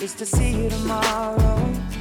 is to see you tomorrow.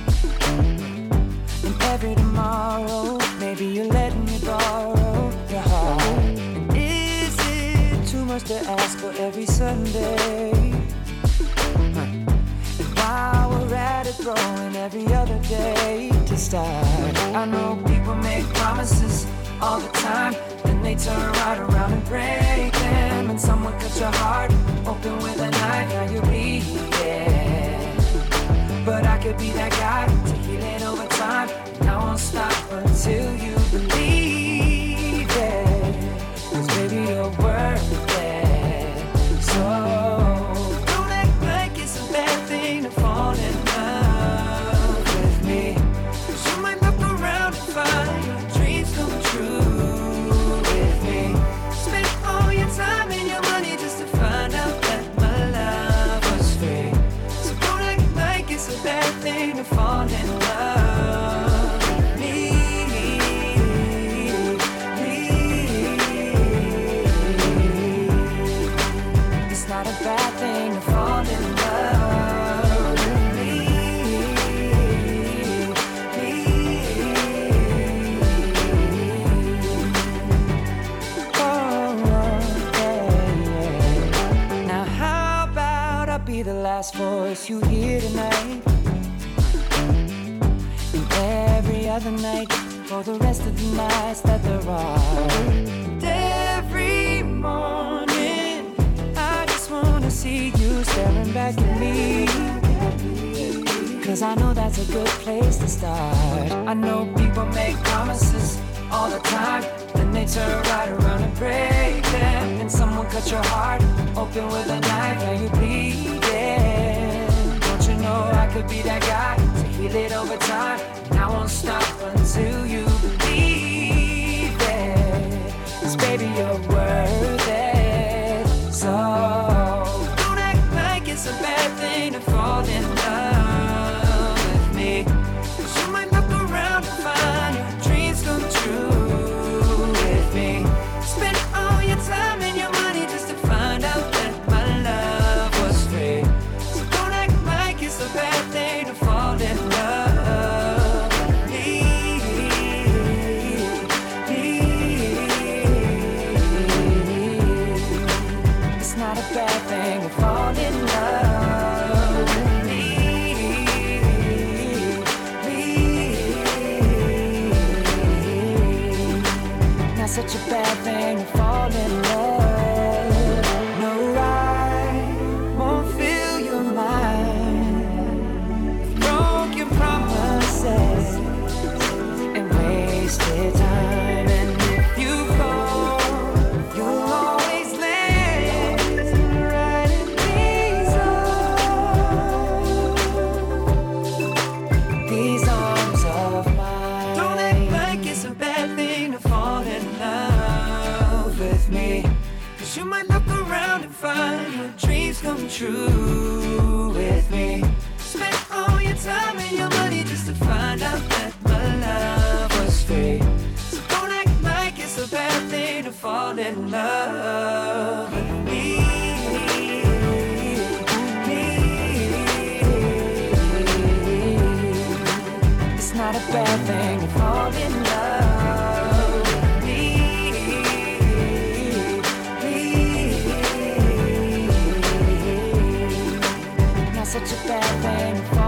And every tomorrow, maybe you're letting me borrow your heart. And is it too much to ask for every Sunday? And while we're at it, throwing every other day to start. I know people make promises all the time, then they turn right around and break them. And someone cut your heart open with a knife, now you're bleeding. But I could be that guy to heal it over time, and I won't stop until you believe it. 'Cause baby, you're worth it. So don't act like it's a bad thing to fall in love with me. 'Cause you might look around and find your dreams come true with me. Spend all your time and your money just to find out that my love was free. So don't act like it's a bad thing to fall in love with me. It's not a bad thing to fall in love with me. Now how about I be the last voice you hear tonight, and every other night for the rest of the nights that there are. And every morning I just wanna see you staring back at me, 'cause I know that's a good place to start. I know people make promises all the time, then they turn right around and break them. And someone cut your heart open with a knife, now you're bleeding. Don't you know I could be that guy to heal it over time, and I won't stop until you believe it. 'Cause baby, you're worth it. So don't act like it's a bad thing to fall in love with me. 'Cause you might look around and find your dreams come true with me. Spend all your time and your money just to find out that my love was free. So don't act like it's a bad thing to fall in love with me. It's not a bad thing to fall in love with me. Not such a bad thing to fall in love. No, I won't fill your mind with broken promises and wasted time. And if you fall, you'll always land right in these arms of mine. Don't act like it's a bad thing to fall in love with me. 'Cause you might look around and find your dreams come true with me. Spend all your time and your money just to find out that my love was free. So don't act like it's a bad thing to fall in love with me. It's not a bad thing to fall in love with me. Not such a bad thing to fall